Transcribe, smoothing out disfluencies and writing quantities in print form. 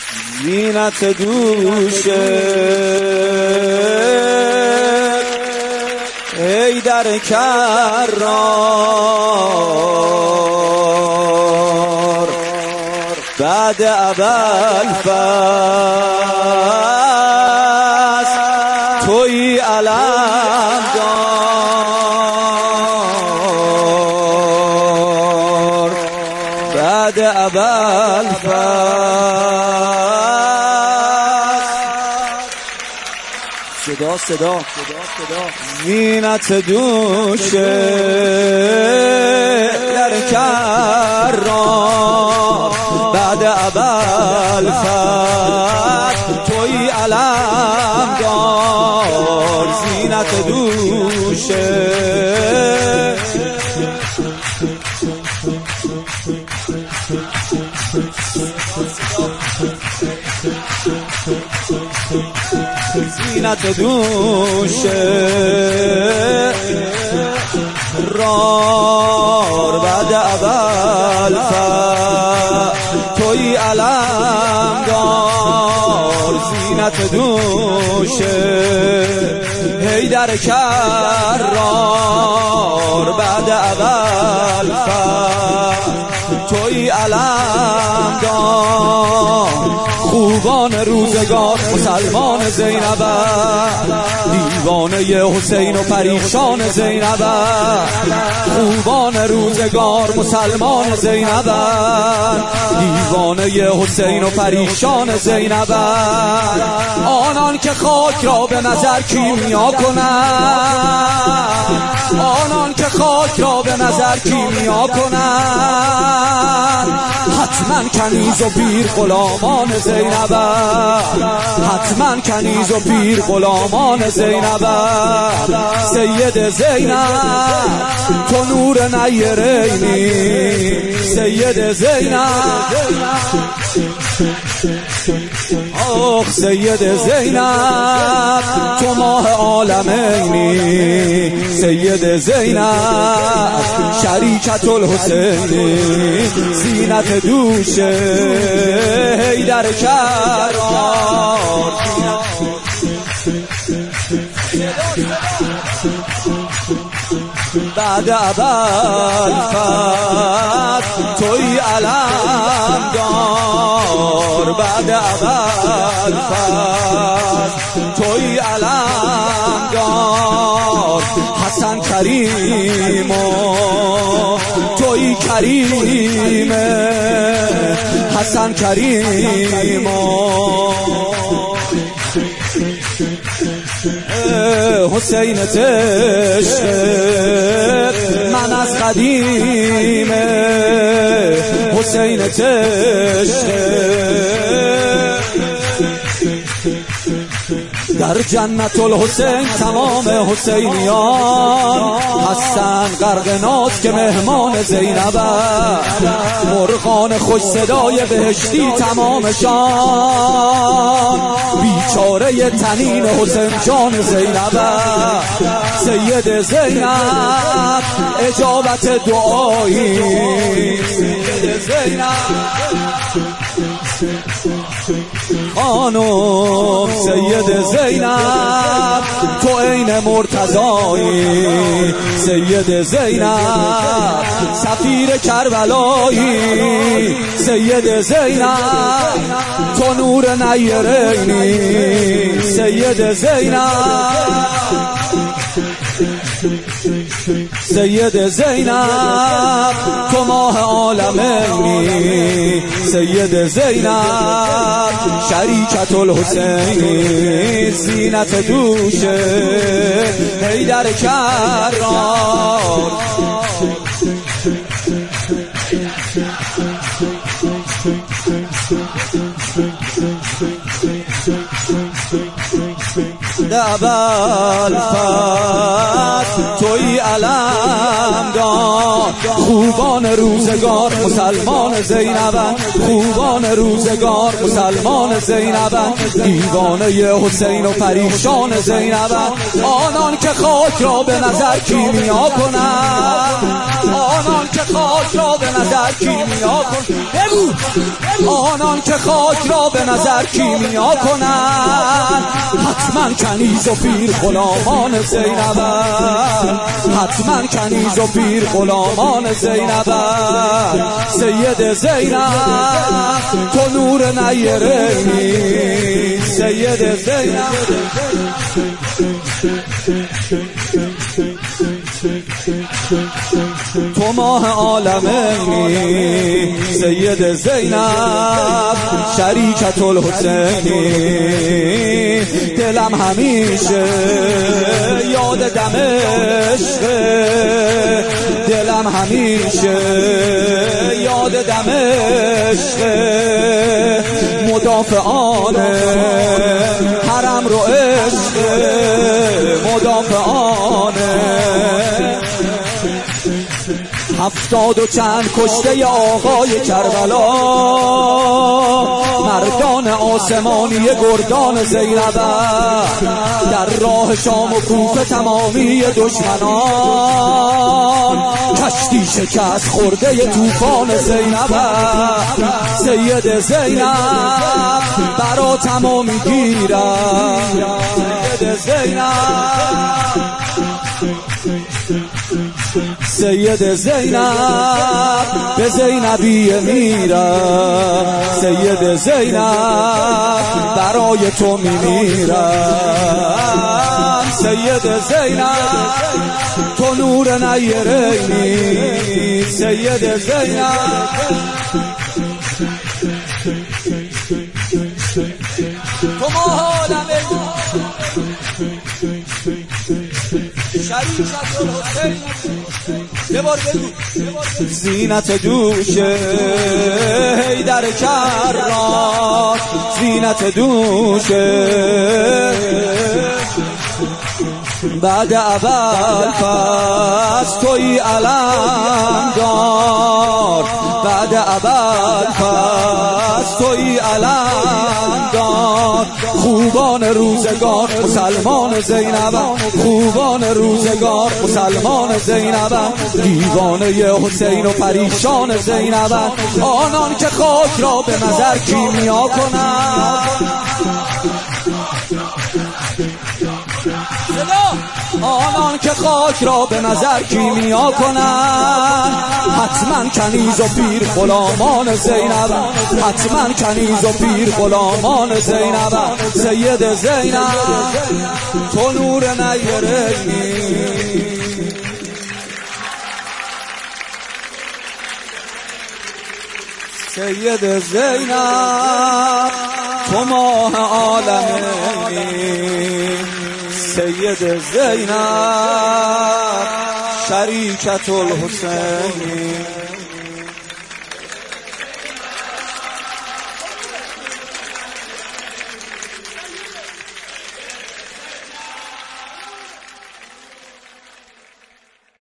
زینت دوشه ای در کرار بعد ابوالفضل توی علم دار بعد ابوالفضل صدا زینت دوشه در کرار بعد ابوالفضل توی علم دار زینت دوشه زینت دوشه رار بعد ابوالفضل توی علم دار زینت دوشه هی در کرار بعد ابوالفضل توی علم دار خوبان روزگار مسلمان زینب دیوانه حسین و پریشان زینب خوبان روزگار مسلمان زینب دیوانه حسین و پریشان زینب آنان که خاک را به نظر کیمیا کنند آنان که خاک را به نظر کیمیا کنند حتما کنیز و پیر غلامان زینب حتما کنیز و پیر غلامان زینب سید زینب تو نور نیرینی سید زینب آخ سید زینب تو ماه عالمینی سید زینب شریکت الحسینی زینت دوشه هی در کرار بعد ابوالفضل توی علم دار بعد ابوالفضل توی علم دار حسن کریم توی کریم حسن کریم حسین عشق من از قدیم حسین عشق در جنت الحسین تمام حسینیان هستن غرق ناز که مهمان زینب مرغان خوش صدای بهشتی تمامشان بیچاره تنین حسین جان زینب سید زینب اجابت دعایی سید زینب خانم سید زینب تو عین مرتضایی سید زینب سفیر کربلایی سید زینب تو نور نیرینی سید زینب سید زینب تو ماه عالمینی سید زینب شریکت الحسینی زینت دوشه هی در کرار ابوالفضل توی علم دار خوبان روزگار مسلمان زینبن، خوبان روزگار مسلمان زینبن، دیوانه حسین و پریشان زینبن. آنان که خاک را به نظر کیمیا کنند، آنان که خاک را به نظر کیمیا کنند، آنان که خاک را به نظر کیمیا کنند، حتما کنیز و پیر غلامان زینبن، حتما کنیز و پیر غلامان زینبن. سید زینب تو نور نیرینی، سید زینب تو ماه عالمینی، سید زینب شریکت الحسینی. دلم همیشه یاد دمشق، دلم همیشه یاد دمشق. مدافعان حرم رو عشق، مدافعان 70 و چند کشته آقای کربلا، مردان آسمانی گردان زینبن. در راه شام و کوفه تمامی دشمنان، کشتی شکست خورده طوفان زینبن. سید زینب برا تمامی گیرم، سید زینب، سید زینب به زینبی میرم، سید زینب برای تو میمیرم. سید زینب تو نور نیرینی، سید زینب تو ماه عالمینی، شریکت الحسین. یه بار بگو زینت دوش حیدر کرار، زینت دوش بعد اول پس توی علمدار، بعد اول پس توی علمدار. خوبان روزگار مسلمان زینبن، خوبان روزگار مسلمان زینبن، دیوانه حسین و پریشان زینبن. آنان که خاک را به نظر کیمیا کنند، آنان که خاک را به نظر کیمیا کنند، حتما کنیز و پیر غلامان زینبن، حتما کنیز و پیر غلامان زینبن. سید زینب تو نور نیرینی، سید زینب تو ماه عالمینی، سید زینب شریکت الحسینی.